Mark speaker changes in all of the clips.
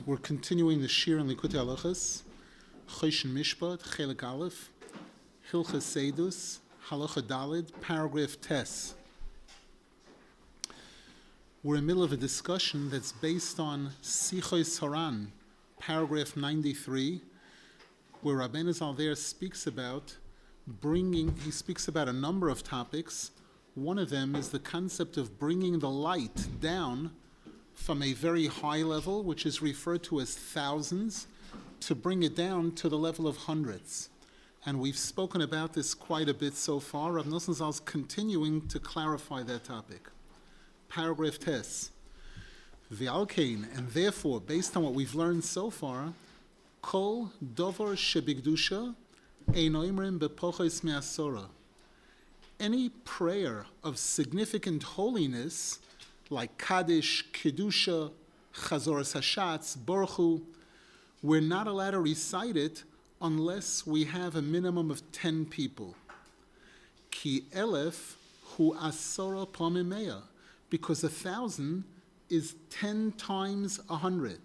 Speaker 1: We're continuing the Shir in Likutei Halachos, Choshen Mishpat, Chelik Aleph, Hilchos Seidus, Halacha Dalid, paragraph Tes. We're in the middle of a discussion that's based on Sichos Haran, paragraph 93, where Rabbeinu Zal there speaks about a number of topics. One of them is the concept of bringing the light down from a very high level, which is referred to as thousands, to bring it down to the level of hundreds. And we've spoken about this quite a bit so far. Rav Nosson Zal is continuing to clarify that topic. Paragraph Tes. V'alkein, and therefore, based on what we've learned so far, Kol dovar shebigdusha eino imrim bepochos me'asora. Any prayer of significant holiness, like Kaddish, Kedusha, Chazoras Hashatz, Baruch Hu, we're not allowed to recite it unless we have a minimum of 10 people. Ki elef hu asora pamim mea, because 1,000 is 10 times 100.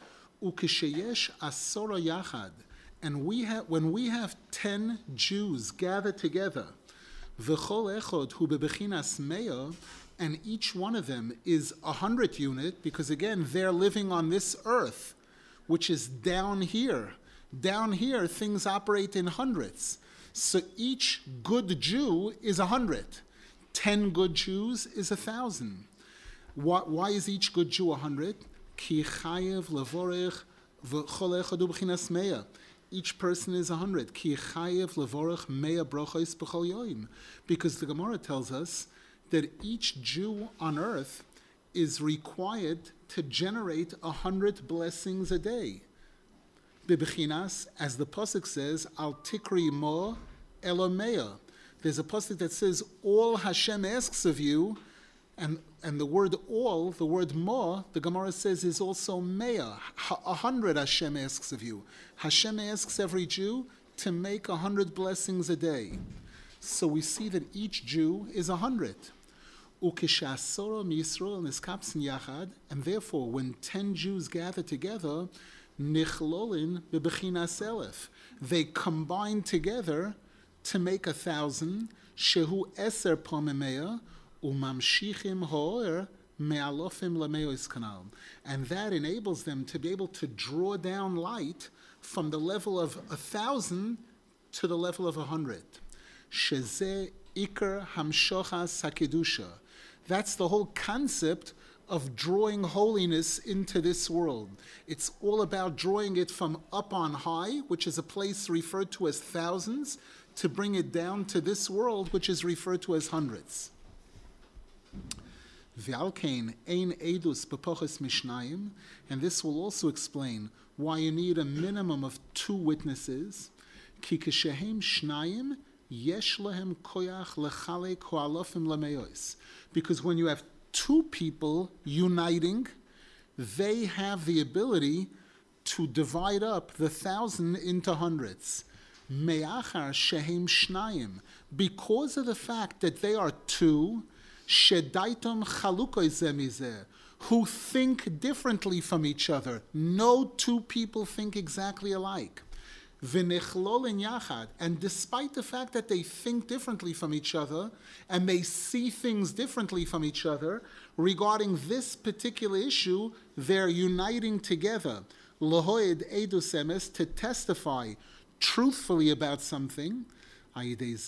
Speaker 1: Ukesheyesh asora yachad, and when we have 10 Jews gathered together, v'chol echod hu bebechinas mea, and each one of them is 100 unit, because again, they're living on this earth, which is down here. Down here, things operate in hundreds. So each good Jew is 100. 10 good Jews is 1,000. Why is each good Jew 100? Ki chayev levorech v'chol echad hu b'chinas mea. Each person is 100. Ki chayev levorech mea brochos b'chol yoim. Because the Gemara tells us that each Jew on earth is required to generate 100 blessings a day. Bibechinas, as the pasuk says, al tikri mo elomea. There's a pasuk that says, all Hashem asks of you, and the word all, the word mo, the Gemara says is also mea. 100 Hashem asks of you. Hashem asks every Jew to make 100 blessings a day. So we see that each Jew is 100. And therefore, when 10 Jews gather together, they combine together to make 1,000. Shehu eser pomemea umamshichim hoer me'alofim lameos kanal, and that enables them to be able to draw down light from the level of 1,000 to the level of 100. Shezeh ikar hamshochas hakedusha. That's the whole concept of drawing holiness into this world. It's all about drawing it from up on high, which is a place referred to as thousands, to bring it down to this world, which is referred to as hundreds. V'alkein ein edus bepochos mishnayim, and this will also explain why you need a minimum of 2 witnesses. Ki keshehem shnayim yesh lehem koyach lechalek ho'alofim lameos. Because when you have 2 people uniting, they have the ability to divide up the 1,000 into hundreds. Me'achar shehem shnayim, because of the fact that they are 2, shedaitom chalukoi zemizeh, who think differently from each other. No 2 people think exactly alike. V'nechlolin yachad, and despite the fact that they think differently from each other and they see things differently from each other regarding this particular issue, they're uniting together. Lahoid edus emes, to testify truthfully about something. This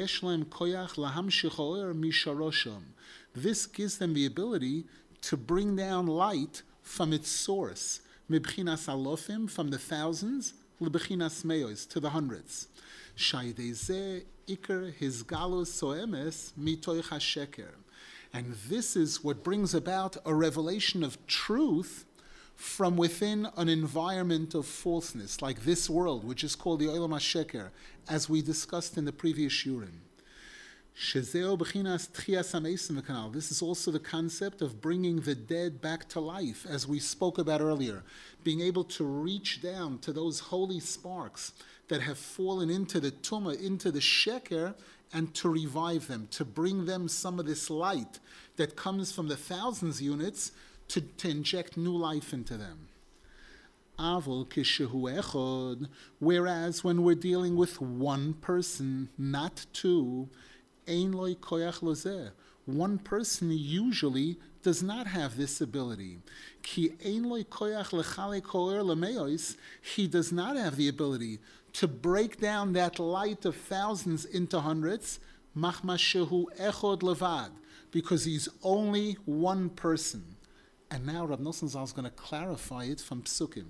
Speaker 1: gives them the ability to bring down light from its source. Mibchinas alofim, from the thousands, L'bechinas meos, to the hundreds. Shaydeze iker hizgalus soemes mitoich hasheker. And this is what brings about a revelation of truth from within an environment of falseness, like this world, which is called the Olam HaSheker, as we discussed in the previous Shurim. Shezeo bechinas tchias hamesim v'kanal. This is also the concept of bringing the dead back to life, as we spoke about earlier, being able to reach down to those holy sparks that have fallen into the tumah, into the sheker, and to revive them, to bring them some of this light that comes from the thousands units to inject new life into them. Avol kishehu echod, whereas when we're dealing with one person, not two, ein loy koyach lozeh. One person usually does not have this ability. Ki ein loy koyach lechale koer lemeos, he does not have the ability to break down that light of thousands into hundreds, machma shehu echod levad, because he's only one person. And now Rab Nosson Zal is going to clarify it from Psukim.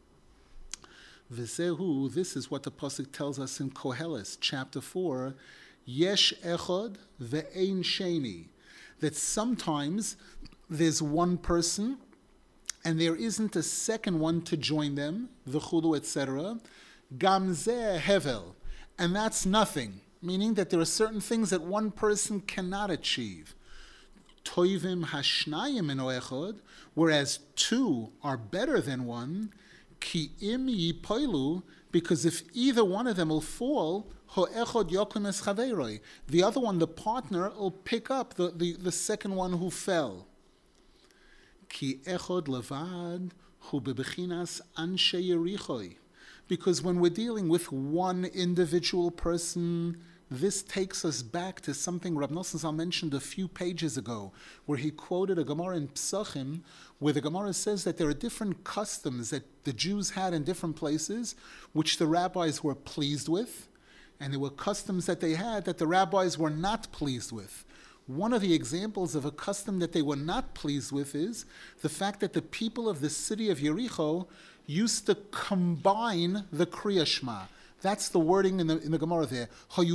Speaker 1: V'zehu, this is what the pasuk tells us in Koheles, chapter 4, Yesh echod ve'ein sheni, that sometimes there's one person and there isn't a second one to join them, v'chulu, etc. Gam zeh hevel, and that's nothing, meaning that there are certain things that one person cannot achieve. Toivim hashnayim eno echod, whereas two are better than one. Ki im yipoilu, because if either one of them will fall, ho'echod yokum es chaveiroi, the other one, the partner, will pick up the second one who fell. Ki echod levad hu bebechinas anshe yerichoi, because when we're dealing with one individual person, this takes us back to something Rab Nosson Zal mentioned a few pages ago, where he quoted a Gemara in Psachim, where the Gemara says that there are different customs that the Jews had in different places, which the rabbis were pleased with, and there were customs that they had that the rabbis were not pleased with. One of the examples of a custom that they were not pleased with is the fact that the people of the city of Yericho used to combine the Kriya Shema. That's the wording in the Gemara there.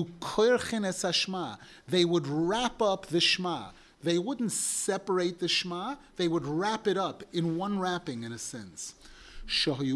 Speaker 1: They would wrap up the Shema. They wouldn't separate the Shema. They would wrap it up in one wrapping, in a sense. They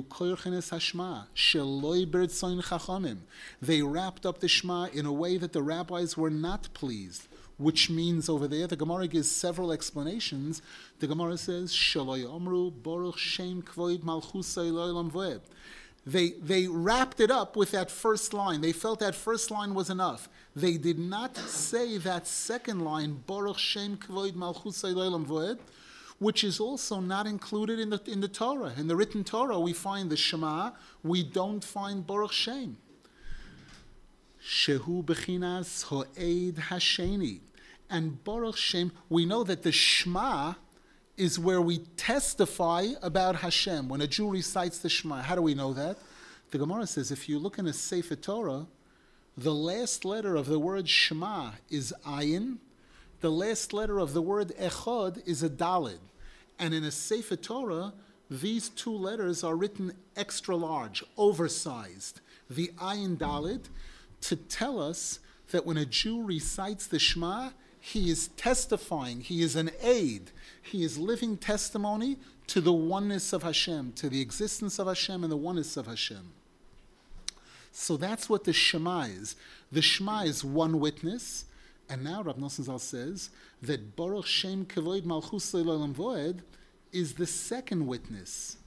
Speaker 1: wrapped up the Shema in a way that the rabbis were not pleased, which means over there, the Gemara gives several explanations. The Gemara says, Shaloi Omru Baruch Shem Kvoid Malchusay Lo'olam Voed. They wrapped it up with that first line. They felt that first line was enough. They did not say that second line, Baruch Shem Kvoid Malchusay Lo'olam Voed, which is also not included in the Torah. In the written Torah, we find the Shema. We don't find Baruch Shem. Shehu Bechinas Ho'ed Hasheni. And Baruch Shem, we know that the Shema is where we testify about Hashem. When a Jew recites the Shema, how do we know that? The Gemara says, if you look in a Sefer Torah, the last letter of the word Shema is Ayin. The last letter of the word Echad is a Daled. And in a Sefer Torah, these two letters are written extra large, oversized. The Ayin Daled, to tell us that when a Jew recites the Shema, he is testifying, he is an aid, he is living testimony to the oneness of Hashem, to the existence of Hashem and the oneness of Hashem. So that's what the Shema is. The Shema is one witness, and now Rab Nosson Zal says that Baruch Shem Kavoid Malchus Le'olam Voed is the second witness.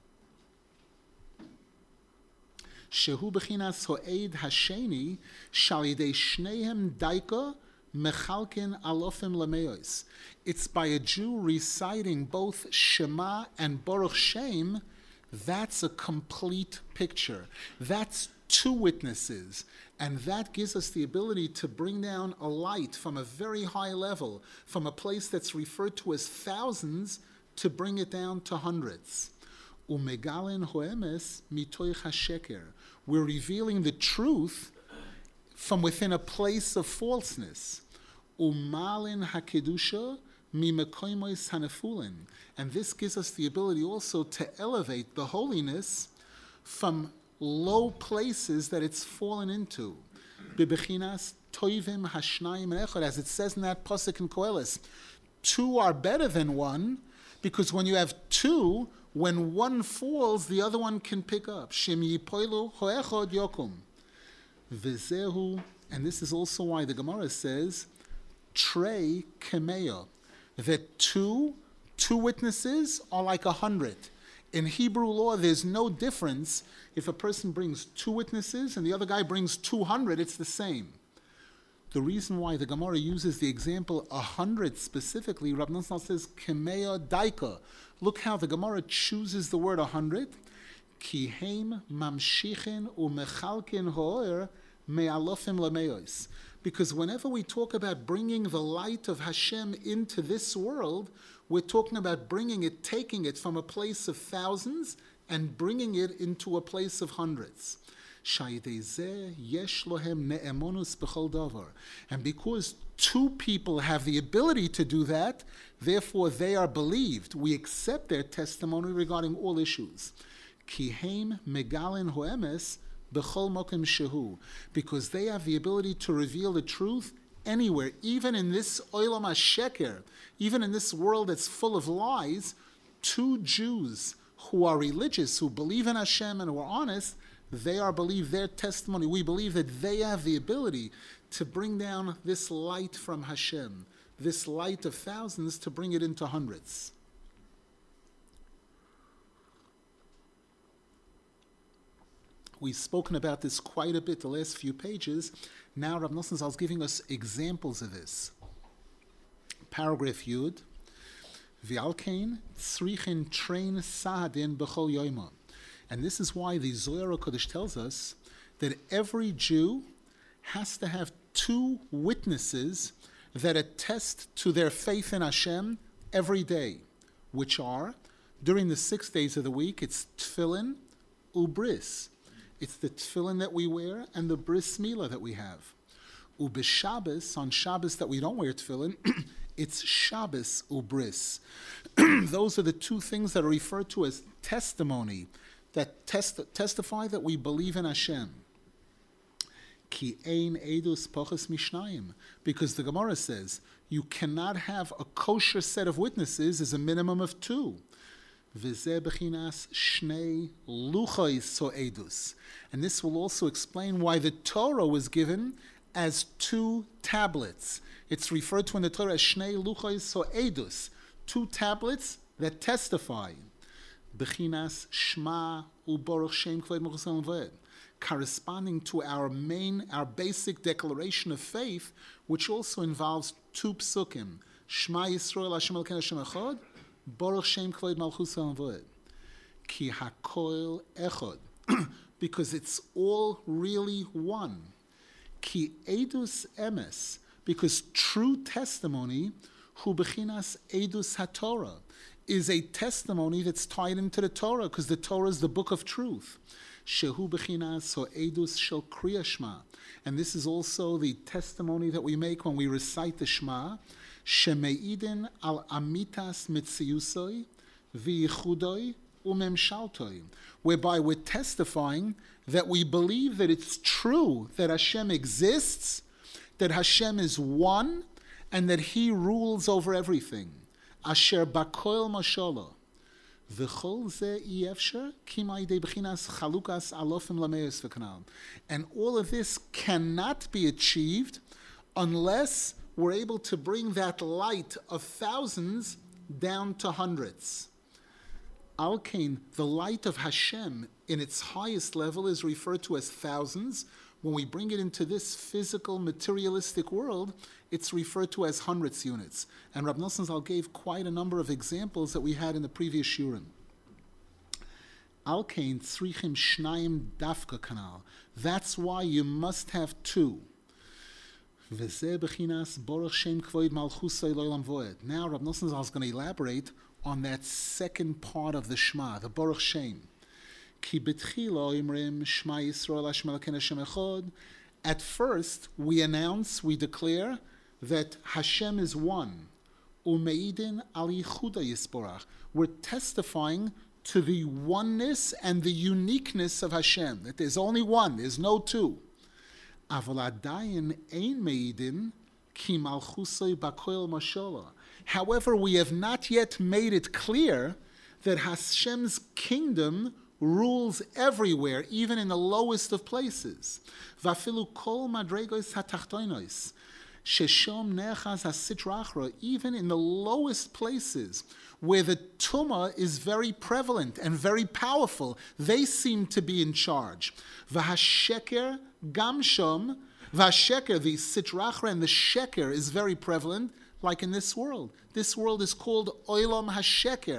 Speaker 1: Shehu Bechinas Ho'ed Hasheni Shal Yidei Shnehem Daika Mechalkin Alofim Lameos. It's by a Jew reciting both Shema and Baruch Shem. That's a complete picture. That's two witnesses. And that gives us the ability to bring down a light from a very high level, from a place that's referred to as thousands, to bring it down to hundreds. Umegalin hoemes mitoich hasheker. We're revealing the truth from within a place of falseness. Umalin hakedusha mimekoimois hanefulin. And this gives us the ability also to elevate the holiness from low places that it's fallen into. Bibechinas toivim hashnayim echad, as it says in that pasuk in Koheles, two are better than one, because when you have two, when one falls, the other one can pick up. Shem yipoilu hoechod yokum. V'zehu, and this is also why the Gemara says, trei kemeya, that two witnesses are like 100. In Hebrew law, there's no difference. If a person brings two witnesses and the other guy brings 200, it's the same. The reason why the Gemara uses the example 100 specifically, Rab Nosson says, Kemeya Daika. Look how the Gemara chooses the word 100. Ki heim mamshichin umechalkin ho'er me'alofim lameos. Because whenever we talk about bringing the light of Hashem into this world, we're talking about bringing it, taking it from a place of thousands and bringing it into a place of hundreds. And because two people have the ability to do that, therefore they are believed. We accept their testimony regarding all issues. Kiheim megalin hoemes b'chol mokem shehu, because they have the ability to reveal the truth anywhere, even in this olam hasheker, even in this world that's full of lies. Two Jews who are religious, who believe in Hashem and who are honest, they are believed, their testimony, we believe that they have the ability to bring down this light from Hashem, this light of thousands, to bring it into hundreds. We've spoken about this quite a bit the last few pages. Now Rav Nosson Zal is giving us examples of this. Paragraph Yud, V'alkein tzrichin train sahadin b'chol yoyma. And this is why the Zohar HaKadosh tells us that every Jew has to have two witnesses that attest to their faith in Hashem every day, which are, during the 6 days of the week, it's tefillin ubris. It's the tefillin that we wear and the bris milah that we have. Ubishabbos, on Shabbos that we don't wear tefillin, it's Shabbos ubris. Those are the two things that are referred to as testimony, that testify that we believe in Hashem. Ki ein edus poches mishnayim, because the Gemara says you cannot have a kosher set of witnesses as a minimum of two. V'zeh bechinas shnei luchos so edus, and this will also explain why the Torah was given as two tablets. It's referred to in the Torah as shnei luchos so edus, two tablets that testify. Bechinas Shema uBaruch Shem Kvod Malchus V'ed, corresponding to our basic declaration of faith, which also involves two psukim: Shema Yisrael Hashem Elokeinu Hashem Echad, Baruch Shem Kvod Malchus V'ed. Ki Hakol Echad, because it's all really one. Ki Edus Emes, because true testimony, Hu Bechinas Edus HaTorah, is a testimony that's tied into the Torah, because the Torah is the book of truth. Shehu bechinas so edus shel kriya shema. And this is also the testimony that we make when we recite the Shema. Shemeidin al amitas mitziusoi v'yichudoi umemshaltoi, whereby we're testifying that we believe that it's true that Hashem exists, that Hashem is one, and that He rules over everything. Asher bakoil mashallah, v'chol ze yefsher kimai de b'chinas chalukas alofim lameus v'kanal. And all of this cannot be achieved unless we're able to bring that light of thousands down to hundreds. Al-Kain, the light of Hashem in its highest level is referred to as thousands. When we bring it into this physical, materialistic world, it's referred to as hundreds units. And Rab Nosson Zal gave quite a number of examples that we had in the previous shurim. Al-Kain tzrichim shnayim dafka kanal. That's why you must have two. V'zeh b'chinas baruch shem kvoid malchusay lo'olam voed. Now Rab Nosson Zal is going to elaborate on that second part of the Shema, the Baruch Shem. Ki b'tchila imrim Shema Yisrael Hashem Elokeinu Hashem Echad. At first, we announce, we declare that Hashem is one. Umeidin al yichuda yisborach. We're testifying to the oneness and the uniqueness of Hashem, that there's only one, there's no two. Aval adayin ein meidin ki malchusay bakoil mashallah. However, we have not yet made it clear that Hashem's kingdom rules everywhere, even in the lowest of places. Vafilu kol madregos hatachtoinos, sheshom nechaz hasitra achra, even in the lowest places where the tumah is very prevalent and very powerful, they seem to be in charge. Vahasheker gamshom, vahasheker, the sitra achra and the sheker is very prevalent, like in this world. This world is called olam hasheker.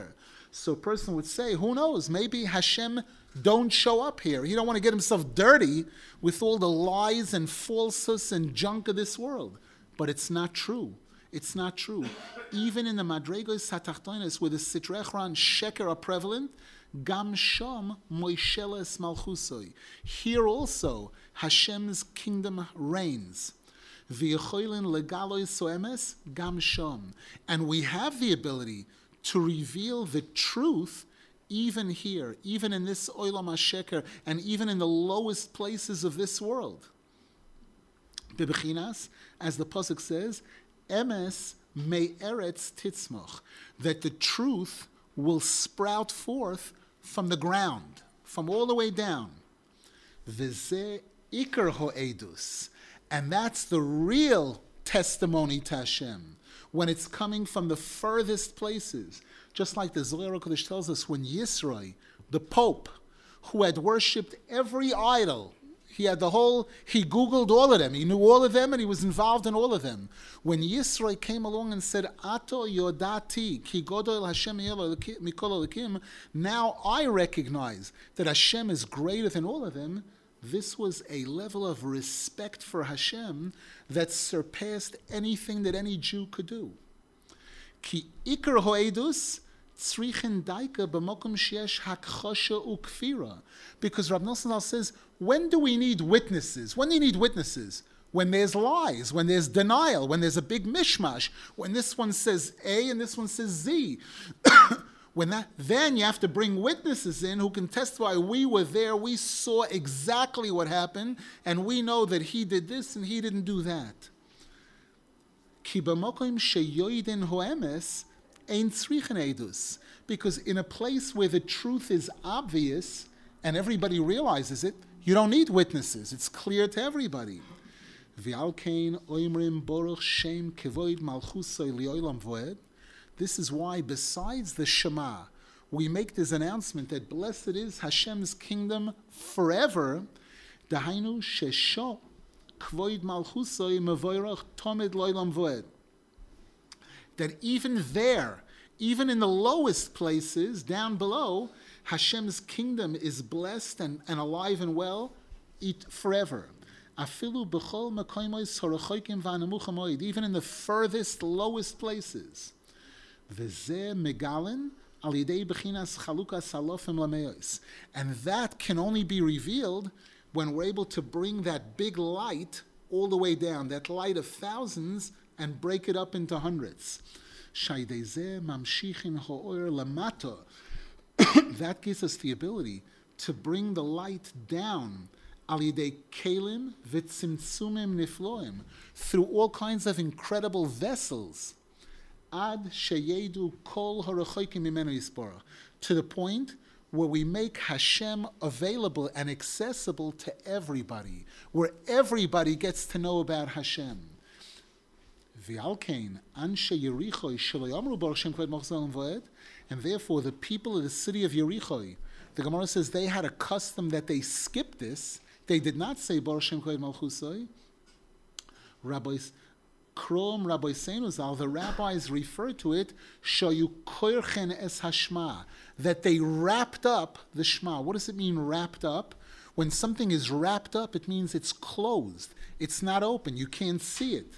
Speaker 1: So a person would say, who knows, maybe Hashem don't show up here. He don't want to get himself dirty with all the lies and falsehoods and junk of this world. But it's not true. It's not true. Even in the Madregos Hatachtonis, where the Sitrei Achra and Sheker are prevalent, Gam Sham Moisheles Malchusoi. Here also, Hashem's kingdom reigns. V'yechoilin legalois soemes Gam Sham. And we have the ability to reveal the truth even here, even in this Olam HaSheker, and even in the lowest places of this world. Bebechinas, as the Pasuk says, Emes me eretz titzmoch, that the truth will sprout forth from the ground, from all the way down. V'zeh ikar ho'edus, and that's the real testimony to Hashem, when it's coming from the furthest places. Just like the Zohar HaKadosh tells us, when Yisroi, the Pope, who had worshipped every idol, he Googled all of them, he knew all of them, and he was involved in all of them. When Yisroi came along and said, Ato Yodati, Ki Godol Hashem Mikol Elokim, now I recognize that Hashem is greater than all of them, this was a level of respect for Hashem that surpassed anything that any Jew could do. Ki Iker Hoedus, tzrichen daika b'mokum sheyesh hakchosha ukfira. Because Rav Nosson Zal says, when do we need witnesses? When do you need witnesses? When there's lies, when there's denial, when there's a big mishmash, when this one says A and this one says Z. Then you have to bring witnesses in who can testify, we were there, we saw exactly what happened, and we know that he did this and he didn't do that. Ki b'mokum sheyoidin hoemes, because in a place where the truth is obvious and everybody realizes it, you don't need witnesses. It's clear to everybody. This is why, besides the Shema, we make this announcement that blessed is Hashem's kingdom forever. Dahainu shesho kvoid malchusoi mevoirach tomid loilam voed. That even there, even in the lowest places, down below, Hashem's kingdom is blessed and alive and well forever. Even in the furthest, lowest places. And that can only be revealed when we're able to bring that big light all the way down, that light of thousands, and break it up into hundreds. That gives us the ability to bring the light down through all kinds of incredible vessels, to the point where we make Hashem available and accessible to everybody, where everybody gets to know about Hashem. And therefore the people of the city of Yericho, the Gemara says they had a custom that they skipped this. They did not say Baruch Shem Kved Malchusai. Rabbi Seinuzal, the rabbis refer to it, Shayu Koirchen es Hashma, that they wrapped up the Shema. What does it mean, wrapped up? When something is wrapped up, it means it's closed. It's not open. You can't see it.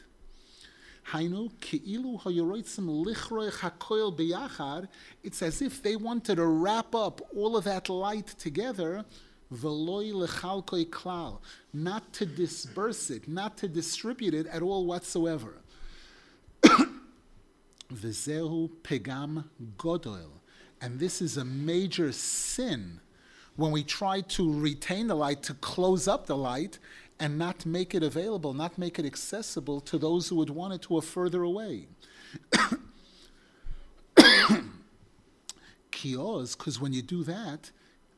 Speaker 1: It's as if they wanted to wrap up all of that light together, not to disperse it, not to distribute it at all whatsoever. And this is a major sin when we try to retain the light, to close up the light, and not make it available, not make it accessible to those who would want it who are further away. Because when you do that,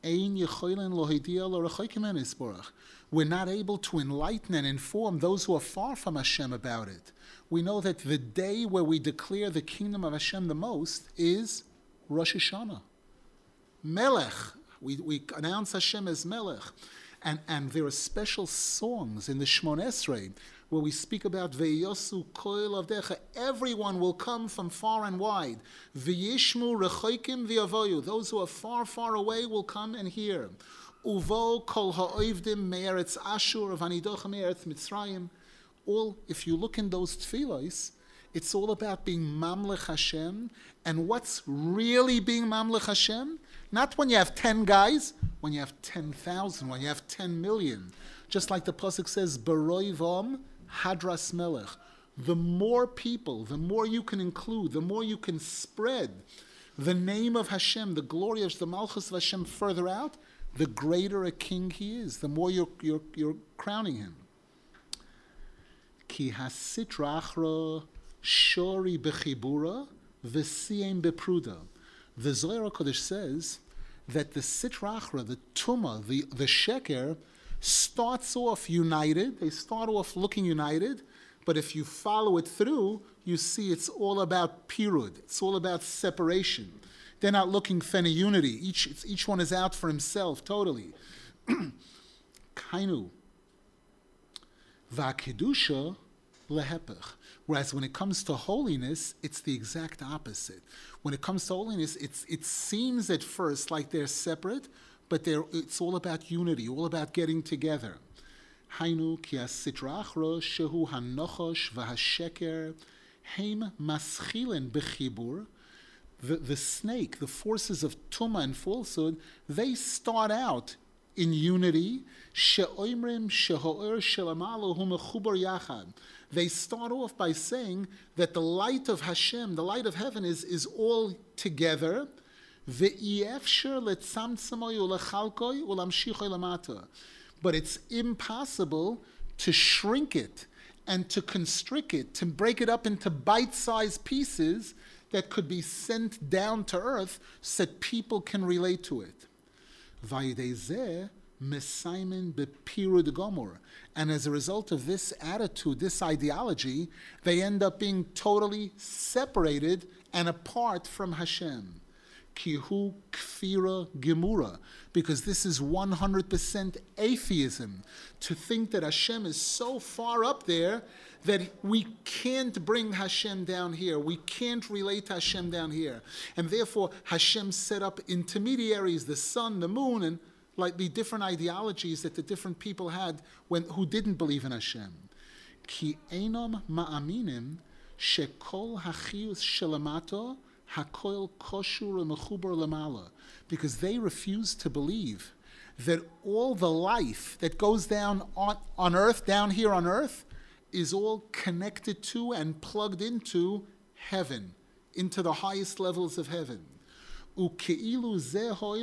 Speaker 1: we're not able to enlighten and inform those who are far from Hashem about it. We know that the day where we declare the kingdom of Hashem the most is Rosh Hashanah. Melech. We announce Hashem as Melech. And there are special songs in the Shmon Esrei where we speak about Ve'yosu koil avdecha. Everyone will come from far and wide. Ve'yishmu rechoikim v'yavoyu. Those who are far, far away will come and hear. Uvo kol ha'oivdim me'eretz Ashur v'anidocha me'eretz Mitzrayim. All, if you look in those tefillos, it's all about being Mamlech Hashem. And what's really being Mamlech Hashem? Not when you have 10 guys, when you have 10,000, when you have 10 million. Just like the Pasuk says, Baroi Vom Hadras Melech. The more people, the more you can include, the more you can spread the name of Hashem, the glory of the Malchus of Hashem further out, the greater a king he is, the more you're crowning him. Ki hasitra achra shori bechibura v'siyem bepruda. The Zohar HaKadosh says that the Sitra Achra, the Tumah, the Sheker, starts off united. They start off looking united, but if you follow it through, you see it's all about pirud. It's all about separation. They're not looking for any unity. Each one is out for himself, totally. Kainu. Va'kedusha lehepech. Whereas when it comes to holiness, it's the exact opposite. When it comes to holiness, it seems at first like they're separate, but it's all about unity, all about getting together. Hainu ki hasitra achra shehu hanochosh v'hasheker heim maschilin b'chibur. The snake, the forces of tumah and falsehood, they start out in unity. She'oimrim sheho'er shelamalu hu mechubar yachad. They start off by saying that the light of Hashem, the light of heaven, is all together. But it's impossible to shrink it and to constrict it, to break it up into bite-sized pieces that could be sent down to earth so that people can relate to it. And as a result of this attitude, this ideology, they end up being totally separated and apart from Hashem. Kihu kfira gemura, because this is 100% atheism, to think that Hashem is so far up there that we can't bring Hashem down here. We can't relate to Hashem down here. And therefore, Hashem set up intermediaries, the sun, the moon, and like the different ideologies that the different people had who didn't believe in Hashem. Ki enom ma'aminim shekol hachiyus shelamato hakoil koshur mechubar lamala, because they refuse to believe that all the life that goes down on earth, down here on earth, is all connected to and plugged into heaven, into the highest levels of heaven. It's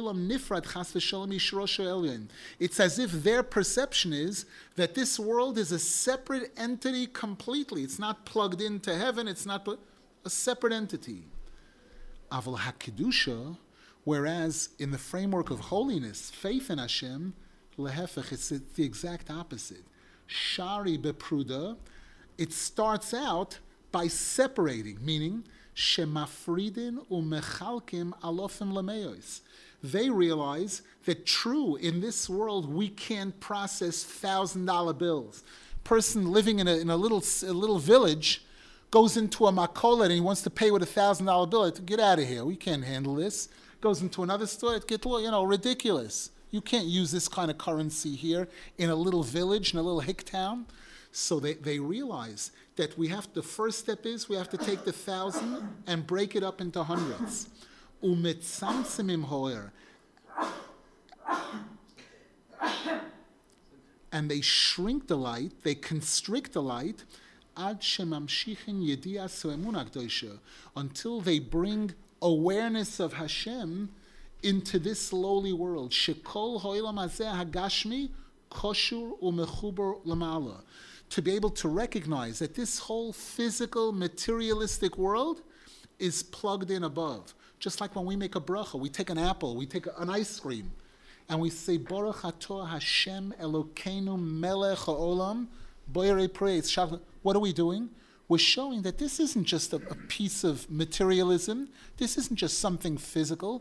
Speaker 1: as if their perception is that this world is a separate entity completely. It's not plugged into heaven, it's not a separate entity. Aval HaKedusha, whereas in the framework of holiness, faith in Hashem, lehefech, it's the exact opposite. Shari bepruda, it starts out by separating, meaning shemafridin umechalkim alofim lameos. They realize that true, in this world, we can't process $1,000 bills. Person living in a little village goes into a makolet and he wants to pay with $1,000 bill. Get out of here. We can't handle this. Goes into another store. It gets ridiculous. You can't use this kind of currency here in a little village, in a little hick town. So they realize that the first step is we have to take the 1,000 and break it up into hundreds. Umitzamtzimim hoer. And they shrink the light, they constrict the light, ad shemamshichin yedias emunah k'dosha, until they bring awareness of Hashem into this lowly world. Shekol ho'ilam hazeh hagashmi koshur umechuber lamala. To be able to recognize that this whole physical, materialistic world is plugged in above. Just like when we make a bracha, we take an apple, we take an ice cream, and we say, Baruch atah Hashem Elokeinu melech ha'olam, boyerei praise. What are we doing? We're showing that this isn't just a piece of materialism. This isn't just something physical.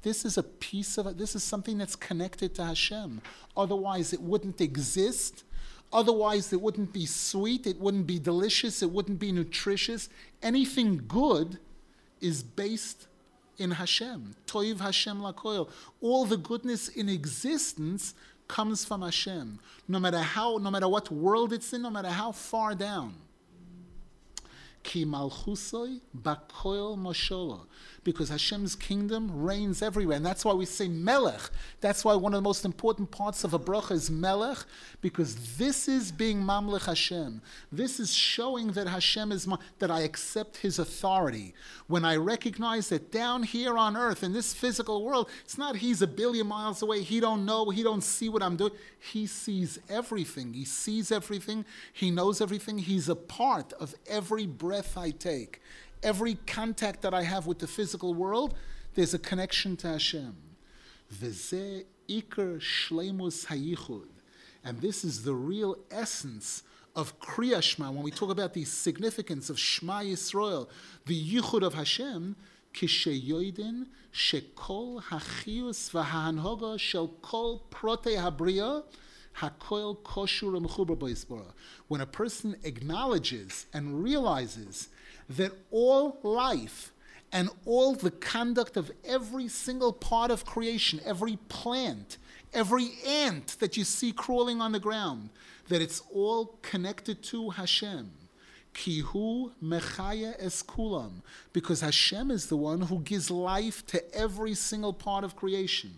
Speaker 1: This is a piece of it. This is something that's connected to Hashem. Otherwise, it wouldn't exist. Otherwise, it wouldn't be sweet. It wouldn't be delicious. It wouldn't be nutritious. Anything good is based in Hashem. Toiv Hashem lakoil. All the goodness in existence comes from Hashem. No matter what world it's in, no matter how far down. Ki malchusoi bakoil moshola. Because Hashem's kingdom reigns everywhere. And that's why we say melech. That's why one of the most important parts of a bracha is melech, because this is being mamlech Hashem. This is showing that Hashem is, that I accept His authority. When I recognize that down here on earth, in this physical world, it's not He's a billion miles away. He don't know. He don't see what I'm doing. He sees everything. He sees everything. He knows everything. He's a part of every breath I take. Every contact that I have with the physical world, there's a connection to Hashem. V'zeh iker shleimus hayichud. And this is the real essence of Kriya Shema. When we talk about the significance of Shema Yisrael, the yichud of Hashem, kisheyoidin shekol hachius v'hahanhoga shel kol protei habriya hakoil koshur mechubar b'yisbora. When a person acknowledges and realizes that all life and all the conduct of every single part of creation, every plant, every ant that you see crawling on the ground, that it's all connected to Hashem. Kihu mechaya es kulam. Because Hashem is the one who gives life to every single part of creation.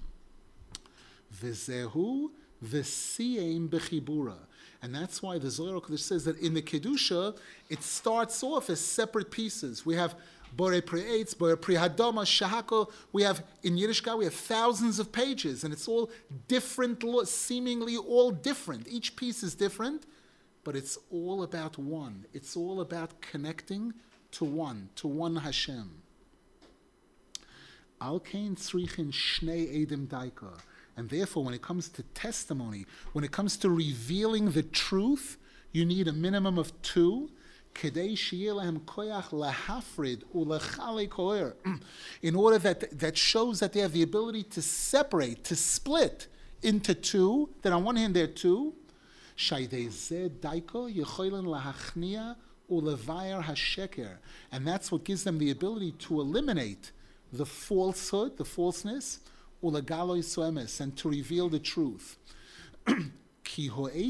Speaker 1: V'zehu v'siyem bechibura. And that's why the Zohar Kodesh says that in the Kedusha, it starts off as separate pieces. We have Borei Pre'etz, Borei Prihadoma, Shahako. We have, in Yiddishkeit, we have thousands of pages, and it's all different, seemingly all different. Each piece is different, but it's all about one. It's all about connecting to one Hashem. Al kein tzrichin shnei edim daika. And therefore, when it comes to testimony, when it comes to revealing the truth, you need a minimum of two. In order that shows that they have the ability to separate, to split into two, that on one hand they're two. And that's what gives them the ability to eliminate the falsehood, the falseness, and to reveal the truth. We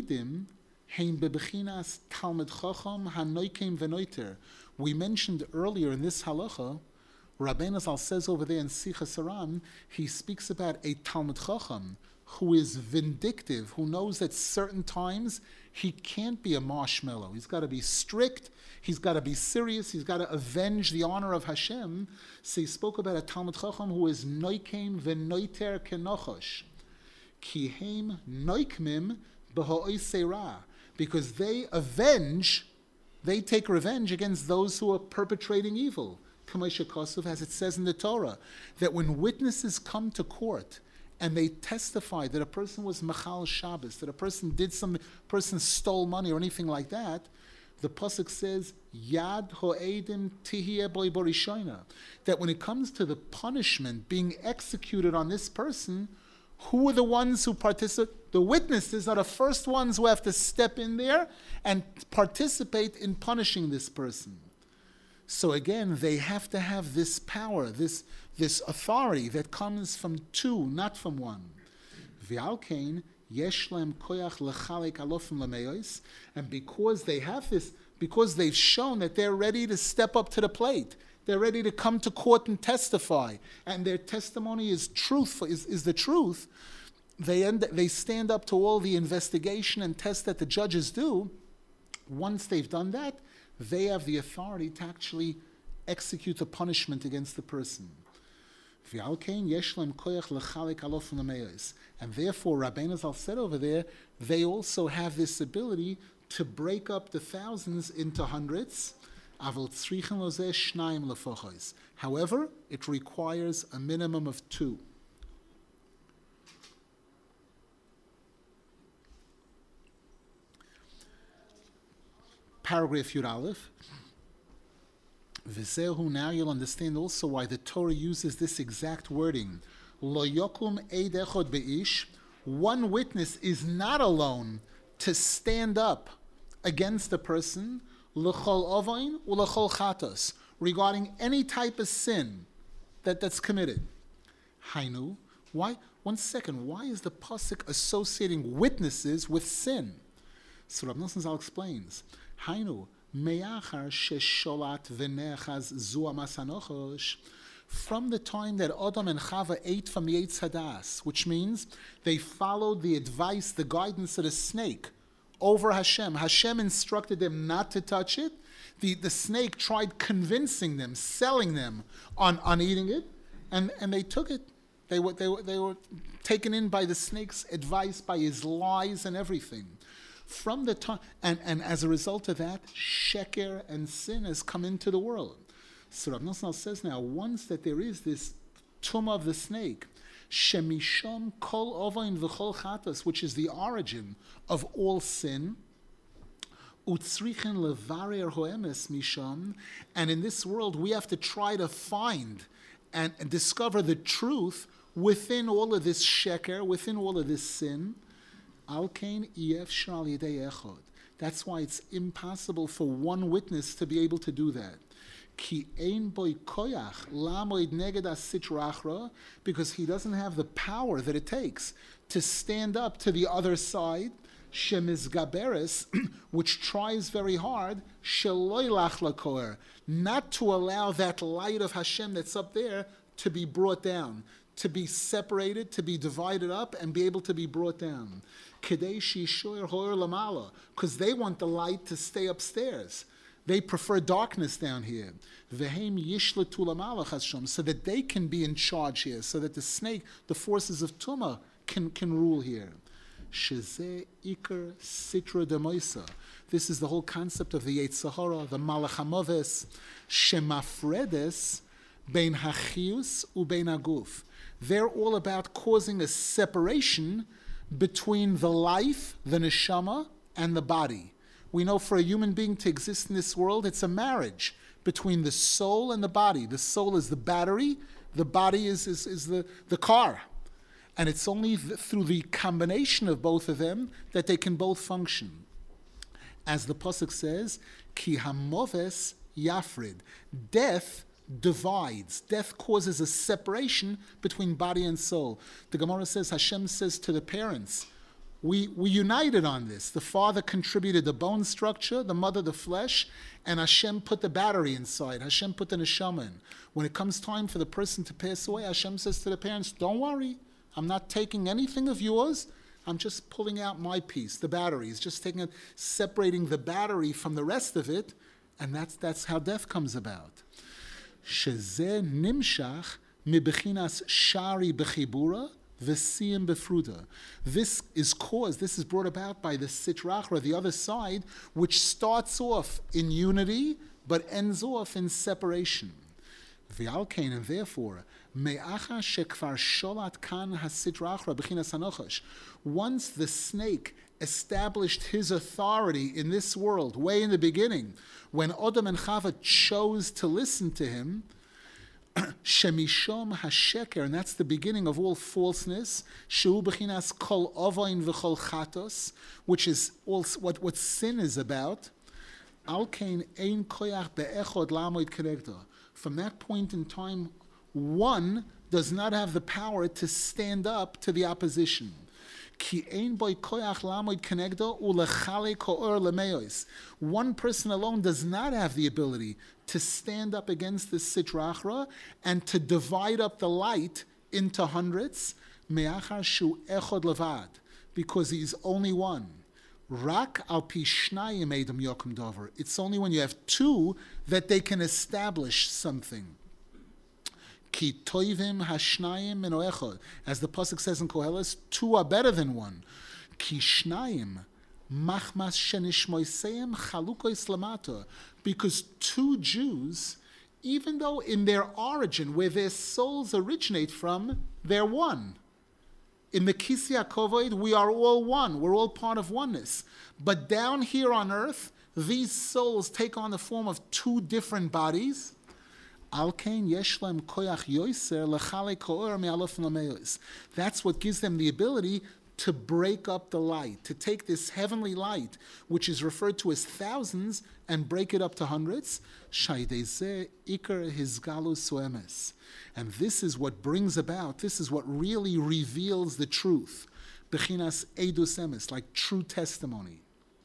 Speaker 1: mentioned earlier in this halacha, Rabbeinu Zal says over there in Sichas Haran, he speaks about a Talmid Chacham who is vindictive, who knows that certain times he can't be a marshmallow. He's got to be strict, he's got to be serious, he's got to avenge the honor of Hashem. So he spoke about a Talmid Chacham who is noikem v'noiter kenochosh. Kihem noikmim b'ha'osei ra. Because they take revenge against those who are perpetrating evil. Kamosha Kosov, as it says in the Torah, that when witnesses come to court and they testify that a person was machal Shabbos, that a person stole money or anything like that, the pasuk says, Yad ho'edim tihiyeh boi borishoina, that when it comes to the punishment being executed on this person, who are the ones who participate? The witnesses are the first ones who have to step in there and participate in punishing this person. So again, they have to have this power, this authority that comes from two, not from one. And because they have this, because they've shown that they're ready to step up to the plate, they're ready to come to court and testify, and their testimony is truthful, is the truth, they stand up to all the investigation and tests that the judges do. Once they've done that, they have the authority to actually execute a punishment against the person. And therefore, Rabbeinu Zal said over there, they also have this ability to break up the thousands into hundreds. However, it requires a minimum of two. Paragraph Yud Aleph. V'zehu, now you'll understand also why the Torah uses this exact wording. Lo yokum eid echod beish. One witness is not alone to stand up against a person, l'chol ovain u'l'chol chatos, regarding any type of sin that's committed. Hainu, why? 1 second, why is the pasuk associating witnesses with sin? So Rav Nosson Zal explains, Hainu, me'achar shesholat v'nechaz zu amas hanochosh, from the time that Adam and Chava ate from the Eitz Hadas, which means they followed the advice, the guidance of the snake over Hashem. Hashem instructed them not to touch it. The snake tried convincing them, selling them on eating it, and they took it. They were taken in by the snake's advice, by his lies and everything. From the time, and as a result of that, sheker and sin has come into the world. So Rav Nosson says now, once that there is this tumah of the snake, shemisham kol ovain v'chol chatas, which is the origin of all sin, utzrichen levarer hoemes misham, and in this world we have to try to find and discover the truth within all of this sheker, within all of this sin. Alkein ef shal yedei echod. That's why it's impossible for one witness to be able to do that. Ki ein boy koyach lamoid neged asitra achra, because he doesn't have the power that it takes to stand up to the other side. Shemizgaberes, which tries very hard, sheloi lach lakoer, not to allow that light of Hashem that's up there to be brought down, to be separated, to be divided up, and be able to be brought down. Kedei shishoyer hoyer lamala, because they want the light to stay upstairs. They prefer darkness down here. Vehem yishletu lamala chashom, so that they can be in charge here, so that the snake, the forces of Tumah, can rule here. Shezeh ikar sitra demoisa. This is the whole concept of the Yetzer Hara, the Malach HaMoves, shemafredes bein hachius ubein haguf. They're all about causing a separation between the life, the neshama, and the body. We know for a human being to exist in this world, it's a marriage between the soul and the body. The soul is the battery, the body is the car. And it's only through the combination of both of them that they can both function. As the pasuk says, ki hamoves yafrid. Death divides. Death causes a separation between body and soul. The Gemara says, Hashem says to the parents, we united on this. The father contributed the bone structure, the mother the flesh, and Hashem put the battery inside. Hashem put the neshama in. When it comes time for the person to pass away, Hashem says to the parents, don't worry, I'm not taking anything of yours. I'm just pulling out my piece, the battery. It's just taking it, separating the battery from the rest of it, and that's how death comes about. Shezeh nimshach mibechinas shari bechibura v'siyim befruda. This is brought about by the sitra achra, the other side, which starts off in unity but ends off in separation. V'alkein, and therefore, me'acha shekvar sholat kan hasitra achra bechinas hanochash. Once the snake established his authority in this world, way in the beginning, when Adam and Chava chose to listen to him, Shemishom hasheker, and that's the beginning of all falseness, Shehu bechinas kol ovain v'chol chatos, which is all what sin is about. Alkein ein koyach be'echod lamoid kenegdo. From that point in time, one does not have the power to stand up to the opposition. One person alone does not have the ability to stand up against the sitra achra and to divide up the light into hundreds, because he is only one. It's only when you have two that they can establish something. Ki toivim hashnayim mino echad. As the pasuk says in Koheles, two are better than one. Ki shnayim machmas shenishmoiseim chalukois lamata. Because two Jews, even though in their origin, where their souls originate from, they're one. In the Kisya Kovoid, we are all one. We're all part of oneness. But down here on earth, these souls take on the form of two different bodies. Alkein yeshlem koyach yoiser lechalek ha'or me'alef lameos. That's what gives them the ability to break up the light, to take this heavenly light, which is referred to as thousands, and break it up to hundreds. Shaydezeh ikar hizgalu suemes. And this is what brings about, this is what really reveals the truth. Bechinas edus emes, like true testimony.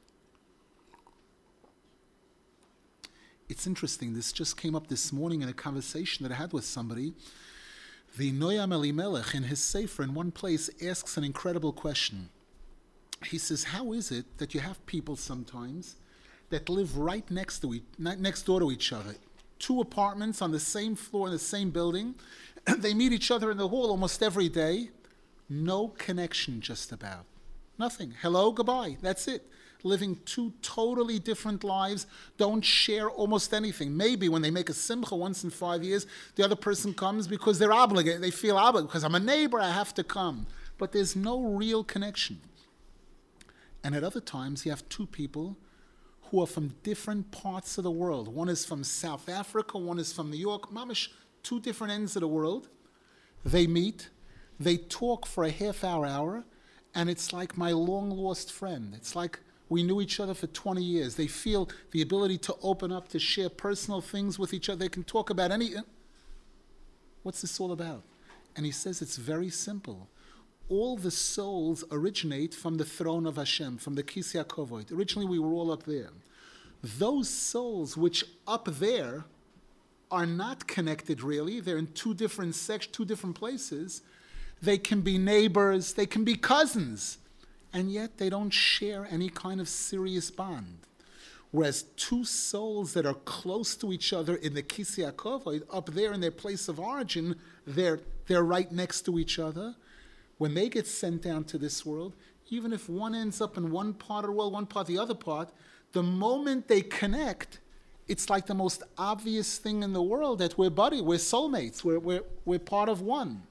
Speaker 1: It's interesting, this just came up this morning in a conversation that I had with somebody. The Noam Elimelech, in his Sefer, in one place, asks an incredible question. He says, how is it that you have people sometimes that live right next door to each other? 2 apartments on the same floor in the same building. They meet each other in the hall almost every day. No connection just about. Nothing. Hello, goodbye. That's it. Living 2 totally different lives, don't share almost anything. Maybe when they make a simcha once in 5 years, the other person comes because they're obligated. They feel obligated. Because I'm a neighbor, I have to come. But there's no real connection. And at other times, you have 2 people who are from different parts of the world. One is from South Africa, one is from New York. Mamish, 2 different ends of the world. They meet, they talk for a half hour, and it's like my long-lost friend. It's like we knew each other for 20 years. They feel the ability to open up, to share personal things with each other. They can talk about any... What's this all about? And he says it's very simple. All the souls originate from the throne of Hashem, from the Kisei HaKavod. Originally, we were all up there. Those souls which up there are not connected really. They're in 2 different sections, 2 different places. They can be neighbors. They can be cousins. And yet they don't share any kind of serious bond. Whereas 2 souls that are close to each other in the Kisei HaKavod, up there in their place of origin, they're right next to each other. When they get sent down to this world, even if one ends up in one part of the world, one part the other part, the moment they connect, it's like the most obvious thing in the world that we're soulmates, we're part of one.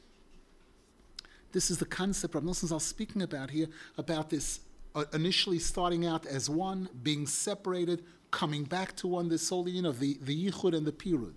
Speaker 1: This is the concept Rav Nosson Zal speaking about here, about this initially starting out as one, being separated, coming back to one, this whole, the Yichud and the Pirud.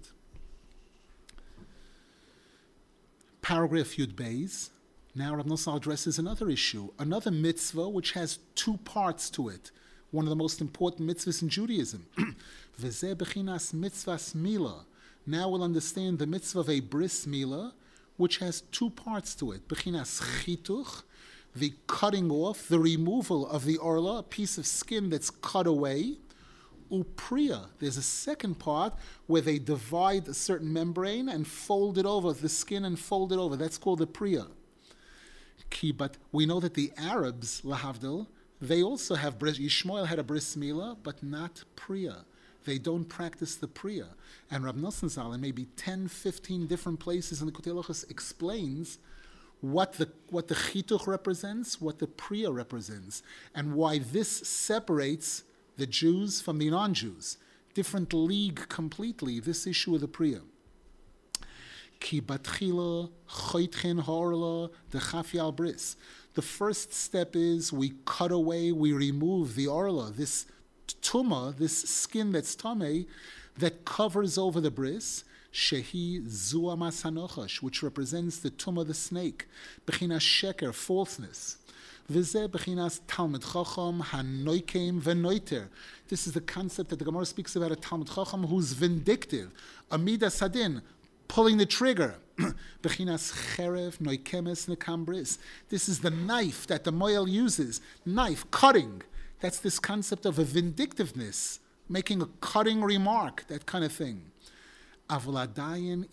Speaker 1: Paragraph Yud Beis. Now Rav Nosson Zal addresses another issue, another mitzvah which has 2 parts to it. One of the most important mitzvahs in Judaism. V'zeh bechinas mitzvahs milah. Now we'll understand the mitzvah of a bris milah, which has 2 parts to it. Bechinas chituch, the cutting off, the removal of the orla, a piece of skin that's cut away. Upriya, there's a second part where they divide a certain membrane and fold it over, the skin and fold it over. That's called a priya. But we know that the Arabs, lahavdil, they also have Yishmael had a bris milah, but not priya. They don't practice the priya. And Rav Nosson Zal, in maybe 10, 15 different places in the Kutei Halachos, explains what the chituch represents, what the priya represents, and why this separates the Jews from the non-Jews. Different league completely, this issue of the priya. Ki batchila choitchen horla de chafyal bris. The first step is we cut away, we remove the orla, this tumah, this skin that's tameh, that covers over the bris, shehi zua masanochash, which represents the tumah, the snake, bechinas sheker, falseness. V'zeh bechinas Talmud Chacham hanoikem v'noiter. This is the concept that the Gemara speaks about a Talmud Chacham who's vindictive, amidas hadin, pulling the trigger. Bechinas cherev noikemes nekam bris. This is the knife that the moel uses, knife, cutting. That's this concept of a vindictiveness, making a cutting remark, that kind of thing. However,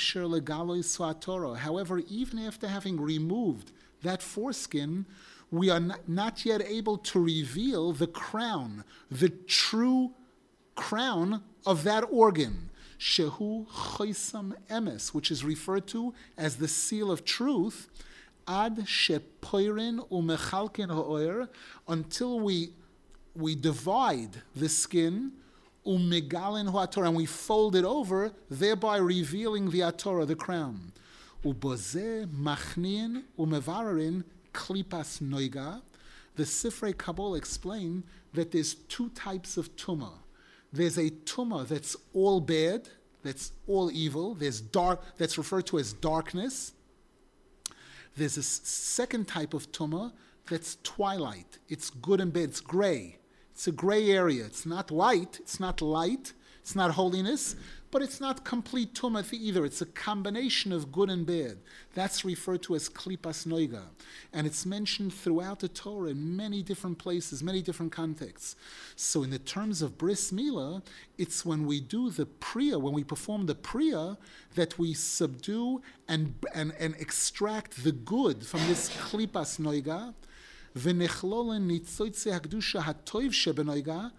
Speaker 1: even after having removed that foreskin, we are not yet able to reveal the crown, the true crown of that organ. Shehu choisam emes, which is referred to as the seal of truth, ad shepoirin umechalkin ha'oir, until we divide the skin, umegalin ha'torah, and we fold it over, thereby revealing the atorah, the crown. Ubozeh machnien umevararin klipas noiga. The Sifrei Kabbalah explain that there's 2 types of tumah. There's a tumah that's all bad, that's all evil. There's dark, that's referred to as darkness. There's a second type of tumah that's twilight. It's good and bad. It's gray. It's a gray area. It's not white. It's not light. It's not holiness. But it's not complete tumah either. It's a combination of good and bad. That's referred to as klipas noiga. And it's mentioned throughout the Torah in many different places, many different contexts. So in the terms of bris milah, it's when we do the priya, when we perform the priya, that we subdue and extract the good from this klipas noiga, v'nechlolen nitzoitze hakdusha hatoiv shebenoiga,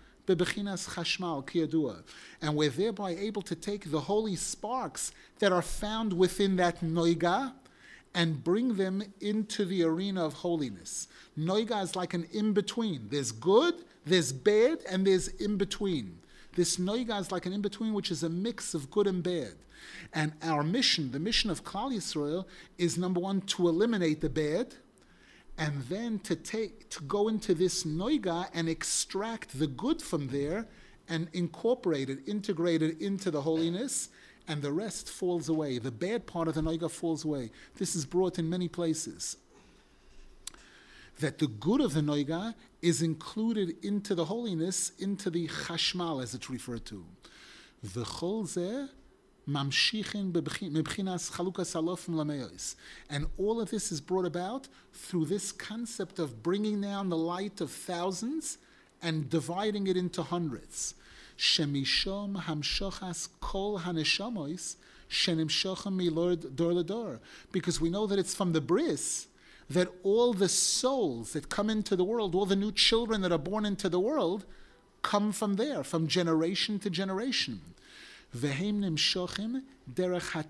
Speaker 1: and we're thereby able to take the holy sparks that are found within that noiga and bring them into the arena of holiness. Noiga is like an in-between. There's good, there's bad, and there's in-between. This noiga is like an in-between, which is a mix of good and bad. And our mission, the mission of Klal Yisrael, is number one, to eliminate the bad, and then to go into this noiga and extract the good from there and incorporate it, integrate it into the holiness, and the rest falls away. The bad part of the noiga falls away. This is brought in many places. That the good of the noiga is included into the holiness, into the chashmal, as it's referred to. V'chol zeh mamshichin mebchinas chalukas alofim lameos, and all of this is brought about through this concept of bringing down the light of thousands and dividing it into hundreds. Shemishom hamshochas kol haneshamois shenimshochem milord dor ledor, because we know that it's from the bris that all the souls that come into the world, all the new children that are born into the world, come from there, from generation to generation. And they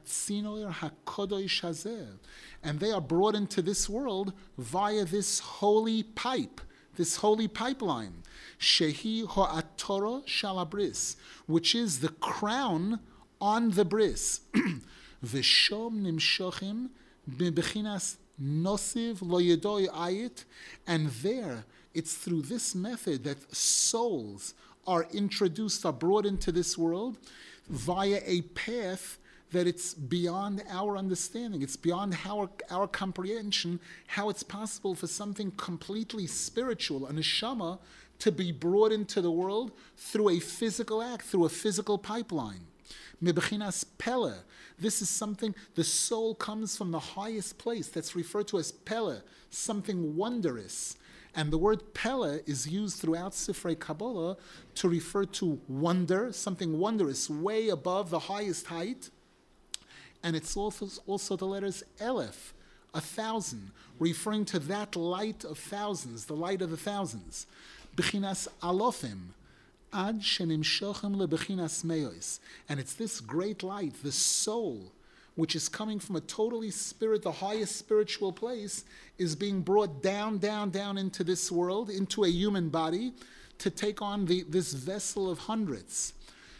Speaker 1: are brought into this world via this holy pipe, this holy pipeline, shehi ha'atoro shalabris, which is the crown on the bris. V'shom nimshochim bebechinas nosiv lo yedoi ayit, and there it's through this method that souls are introduced, are brought into this world via a path that it's beyond our understanding. It's beyond our comprehension, how it's possible for something completely spiritual, a neshama, to be brought into the world through a physical act, through a physical pipeline. Mebechinas pele. This is something, the soul comes from the highest place. That's referred to as pele, something wondrous. And the word pele is used throughout Sifrei Kabbalah to refer to wonder, something wondrous, way above the highest height. And it's also the letters Elef, 1,000, referring to that light of thousands, the light of the thousands. Bechinas alofim, ad shenimshochem lebechinas meos. And it's this great light, the soul, which is coming from a totally the highest spiritual place, is being brought down into this world, into a human body, to take on this vessel of hundreds.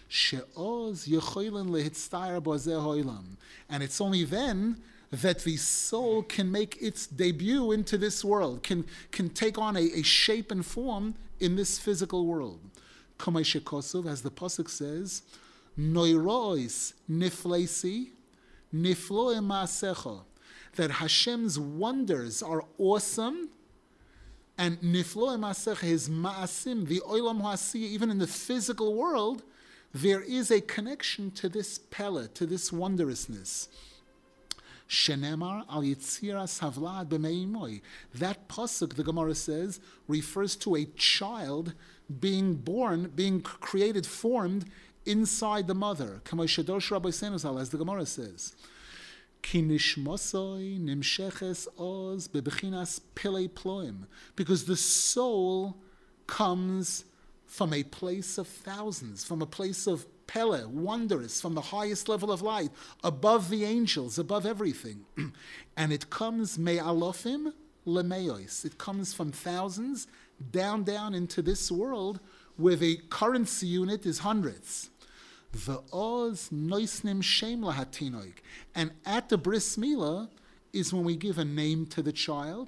Speaker 1: And it's only then that the soul can make its debut into this world, can take on a shape and form in this physical world. As the pasuk says, noirois niflesi, nifloe ma'asecha, that Hashem's wonders are awesome, and nifloe ma'asecha, his ma'asim, the olam ha'asiyah, even in the physical world, there is a connection to this pele, to this wondrousness. Shenemar al yitziras havlad b'meimoi. That pasuk, the Gemara says, refers to a child being born, being created, formed inside the mother. As the Gemara says. Ki nishmosoi nimsheches oz bebechinas pilei ploim. Because the soul comes from a place of thousands, from a place of pele, wondrous, from the highest level of light, above the angels, above everything. And it comes me'alofim lemeos. It comes from thousands down into this world where the currency unit is hundreds. V'oz noisnim shem lahatinoik. And at the bris milah is when we give a name to the child.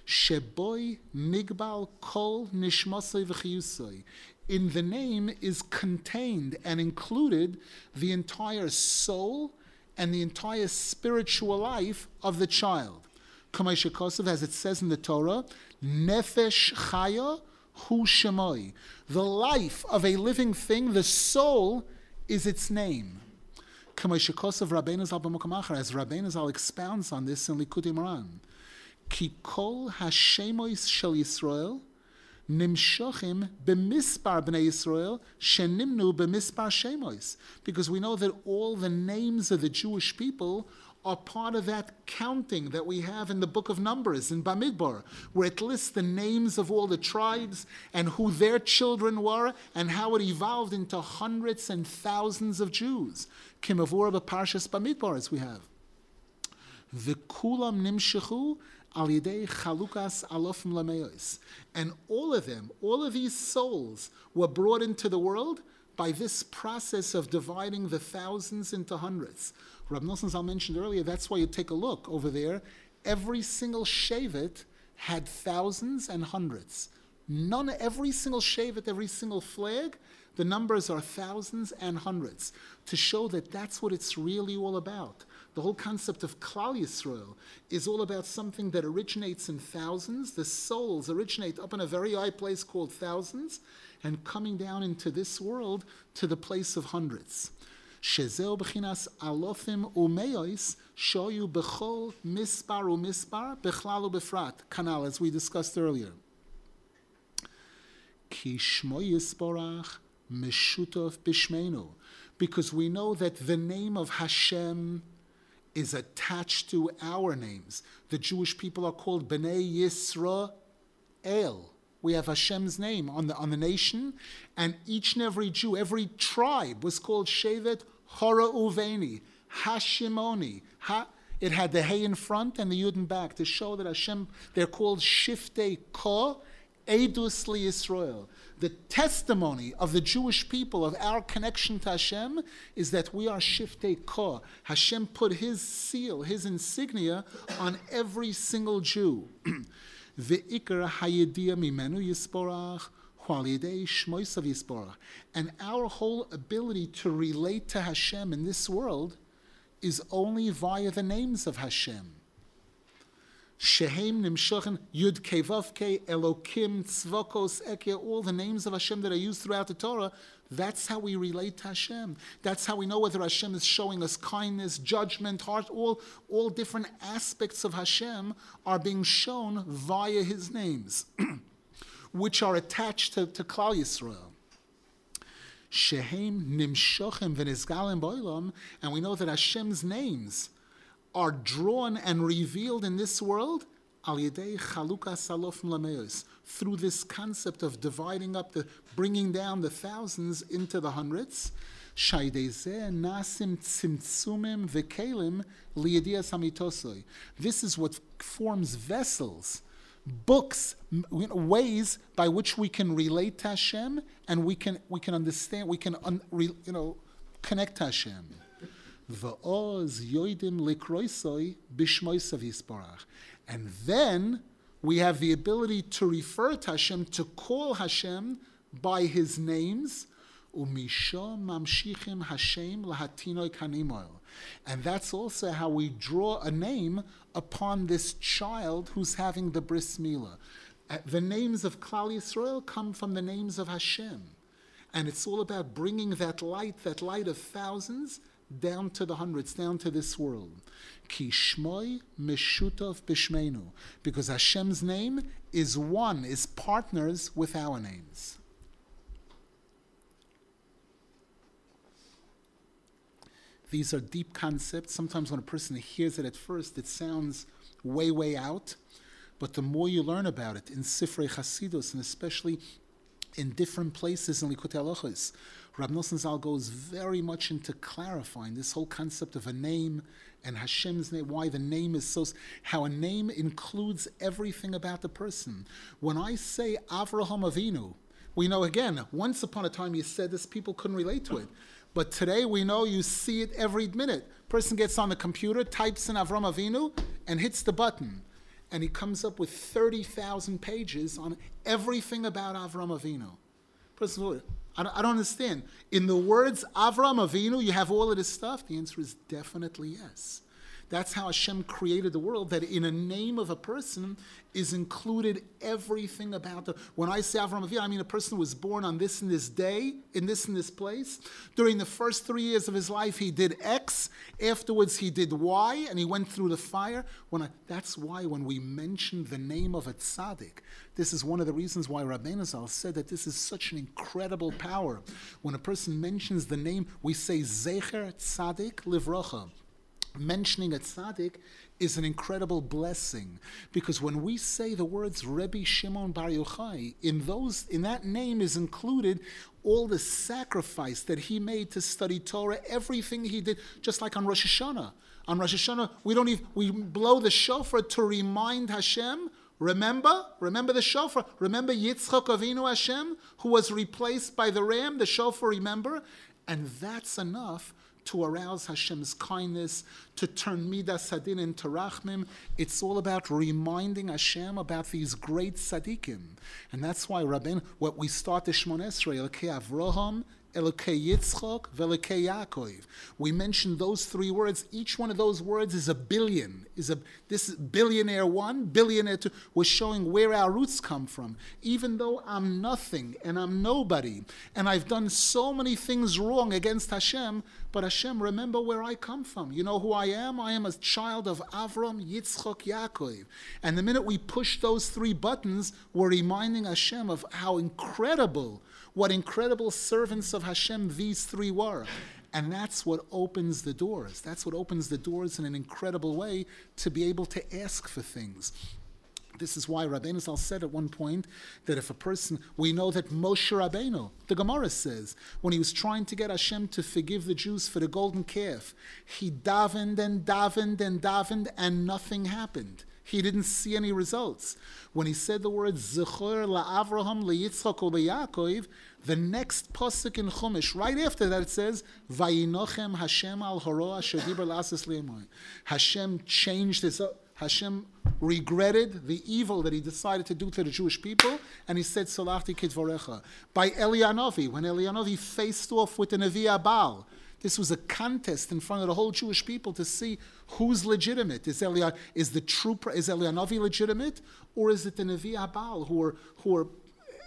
Speaker 1: Sheboy Nigbal Kol Nishmasoi V'chiyusoi. In the name is contained and included the entire soul and the entire spiritual life of the child. Kamei Shekosov, as it says in the Torah, Nefesh Chaya Hu Shemoi. The life of a living thing, the soul, is its name. Kamei Shekosov Rabbeinu Zal b'Makom Acher, as Rabbeinu Zal expounds on this in Likutei Moharan. Ki kol hashemois shel Yisrael nimshochim b'mispar b'nei Yisrael shenimnu b'mispar shemois. Because we know that all the names of the Jewish people are part of that counting that we have in the book of Numbers, in Bamidbar, where it lists the names of all the tribes and who their children were and how it evolved into hundreds and thousands of Jews. Kimavura b'Parshas Bamidbar, as we have. V'kulam nimshechu al yidei chalukas alofim lameos. And all of them, all of these souls were brought into the world by this process of dividing the thousands into hundreds. Rab Nosson Zal mentioned earlier, that's why you take a look over there. Every single shevet had thousands and hundreds. Every single shevet, every single flag, the numbers are thousands and hundreds, to show that that's what it's really all about. The whole concept of Klal Yisrael is all about something that originates in thousands. The souls originate up in a very high place called thousands, and coming down into this world to the place of hundreds. Shezeo b'chinas alofim umeos shoyu b'chol mispar umispar b'chlal u'befrat. Kanal, as we discussed earlier. Ki shmo yisborach meshutov b'shmeinu. Because we know that the name of Hashem is attached to our names. The Jewish people are called Bnei Yisrael. We have Hashem's name on the nation, and each and every Jew, every tribe was called Shevet Hora Uveni, Hashimoni. It had the Hey in front and the Yud in back to show that Hashem, they're called Shiftei Ko, Eidus Li Yisrael. The testimony of the Jewish people of our connection to Hashem is that we are Shiftei Ko. Hashem put His seal, His insignia on every single Jew. Ve'ikar hayediyah mimenu yisporach hualidei shmoisav yisporach. And our whole ability to relate to Hashem in this world is only via the names of Hashem. Shehem nimshochen Yud Kevavke Elokim Tzvokos Ekya, all the names of Hashem that are used throughout the Torah. That's how we relate to Hashem. That's how we know whether Hashem is showing us kindness, judgment, heart. All different aspects of Hashem are being shown via His names, which are attached to Klal Yisrael. Shehem nimshochem v'nizgalim ba'olam, and we know that Hashem's names are drawn and revealed in this world al yedei chalukas alofim lameos, through this concept of dividing up, bringing down the thousands into the hundreds. Shaydei nasim tzimtzumim v'kelim liyedias hamitosoi. This is what forms vessels, books, ways by which we can relate to Hashem, and we can understand, we can connect to Hashem. And then we have the ability to refer to Hashem, to call Hashem by His names. And that's also how we draw a name upon this child who's having the bris milah. The names of Klal Yisrael come from the names of Hashem. And it's all about bringing that light of thousands, down to the hundreds, down to this world. Ki shmoi meshutov b'shmeinu. Because Hashem's name is one, is partners with our names. These are deep concepts. Sometimes when a person hears it at first, it sounds way, way out. But the more you learn about it in Sifrei Chasidus, and especially in different places in Likutei Halachos, Rab Nosson Zal goes very much into clarifying this whole concept of a name and Hashem's name, why the name is so, how a name includes everything about the person. When I say Avraham Avinu, we know again, once upon a time you said this, people couldn't relate to it. But today we know you see it every minute. Person gets on the computer, types in Avraham Avinu, and hits the button. and he comes up with 30,000 pages on everything about Avram Avinu. Person, I don't understand. In the words Avram Avinu, you have all of this stuff? The answer is definitely yes. That's how Hashem created the world, that in a name of a person is included everything about the... When I say Avram Avinu, I mean a person who was born on this and this day, in this and this place. During the first 3 years of his life, he did X. Afterwards, he did Y, and he went through the fire. That's why when we mention the name of a tzaddik, this is one of the reasons why Rabbeinu Zal said that this is such an incredible power. When a person mentions the name, we say Zecher Tzaddik Livrocha. Mentioning a tzaddik is an incredible blessing, because when we say the words Rebbe Shimon Bar Yochai, in that name is included all the sacrifice that he made to study Torah, everything he did, just like on Rosh Hashanah. On Rosh Hashanah, we blow the shofar to remind Hashem. Remember the shofar. Remember Yitzchak Avinu Hashem, who was replaced by the ram. The shofar, remember, and that's enough to arouse Hashem's kindness, to turn Midas Hadin into Rachmim. It's all about reminding Hashem about these great tzaddikim. And that's why, what we start the Shmon Esrei, Elokei Avraham, Elokei Yitzchak, Velokei Yaakov. We mentioned those three words. Each one of those words is a billion. This is billionaire one, billionaire two. We're showing where our roots come from. Even though I'm nothing and I'm nobody, and I've done so many things wrong against Hashem, but Hashem, remember where I come from. You know who I am? I am a child of Avram, Yitzchak, Yaakov. And the minute we push those three buttons, we're reminding Hashem of what incredible servants of Hashem these three were. And that's what opens the doors. That's what opens the doors in an incredible way to be able to ask for things. This is why Rabbeinu Zal said at one point that if a person, we know that Moshe Rabbeinu, the Gemara says, when he was trying to get Hashem to forgive the Jews for the golden calf, he davened and davened and davened and nothing happened. He didn't see any results. When he said the word Zechor la'Avraham le'Yitzchak u'le'Yaakov, the next pasuk in Chumash, right after that it says, Vayinochem Hashem al haro asher diber la'asos le'emoy. Hashem changed his... Hashem regretted the evil that he decided to do to the Jewish people, and he said, Salachti kidvorecha. By Elianovi, when Elianovi faced off with the Nevi Abal, this was a contest in front of the whole Jewish people to see who's legitimate. Is Elianovi legitimate, or is it the Nevi Abal who are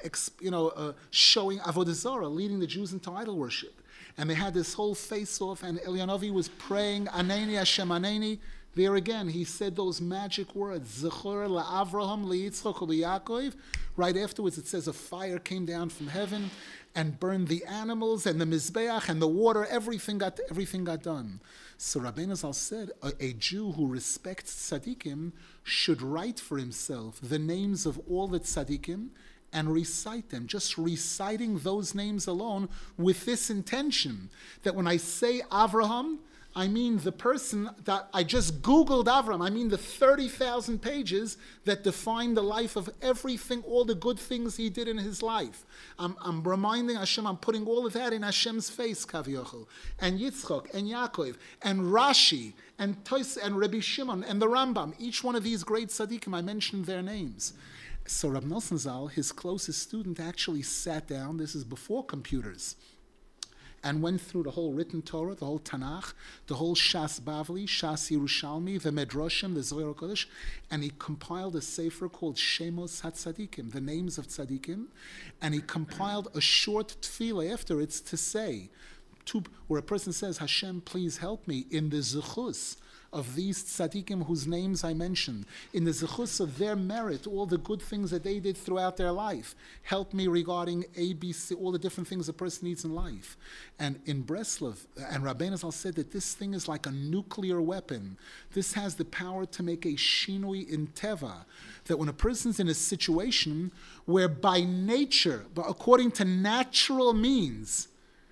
Speaker 1: showing Avodah Zarah, leading the Jews into idol worship? And they had this whole face-off, and Elianovi was praying, Aneni Hashem Aneni. There again, he said those magic words, Zechor la'Avraham le'Yitzchak u'le'Yaakov. Right afterwards, it says a fire came down from heaven and burned the animals and the Mizbeach and the water. Everything got done. So Rabbeinu Zal said, a Jew who respects tzaddikim should write for himself the names of all the tzaddikim and recite them, just reciting those names alone with this intention, that when I say Avraham, I mean the person that I just Googled Avram. I mean the 30,000 pages that define the life of everything, all the good things he did in his life. I'm reminding Hashem, I'm putting all of that in Hashem's face, Kaviochel, and Yitzchak, and Yaakov, and Rashi, and Tos, and Rebbe Shimon, and the Rambam. Each one of these great tzaddikim, I mentioned their names. So Rab Nosson Zal, his closest student, actually sat down, this is before computers, and went through the whole written Torah, the whole Tanakh, the whole Shas Bavli, Shas Yerushalmi, the Medrashim, the Zohar Kodesh, and he compiled a sefer called Shemos HaTzadikim, the names of Tzadikim, and he compiled a short tefillah after it to say, where a person says, Hashem, please help me in the zechus of these tzaddikim whose names I mentioned, in the zechus of their merit, all the good things that they did throughout their life. Help me regarding ABC, all the different things a person needs in life. And in Breslov, and Rabbeinu Zal said that this thing is like a nuclear weapon. This has the power to make a shinui in teva, that when a person's in a situation where by nature, but according to natural means,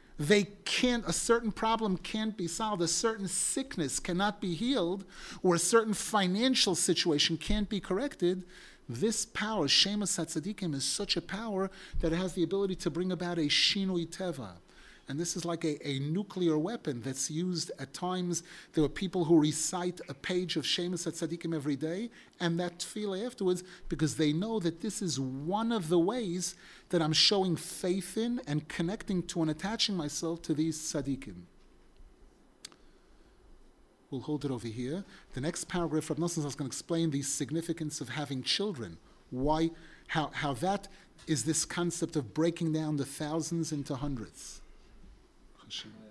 Speaker 1: a certain problem can't be solved, a certain sickness cannot be healed, or a certain financial situation can't be corrected, this power, Shemos HaTzadikim, is such a power that it has the ability to bring about a shinui teva. And this is like a nuclear weapon that's used at times. There are people who recite a page of Shemus Tzadikim every day and that tefillah afterwards because they know that this is one of the ways that I'm showing faith in and connecting to and attaching myself to these tzaddikim. We'll hold it over here. The next paragraph, Rav Nosson is going to explain the significance of having children. Why, how that is this concept of breaking down the thousands into hundreds. Hashem.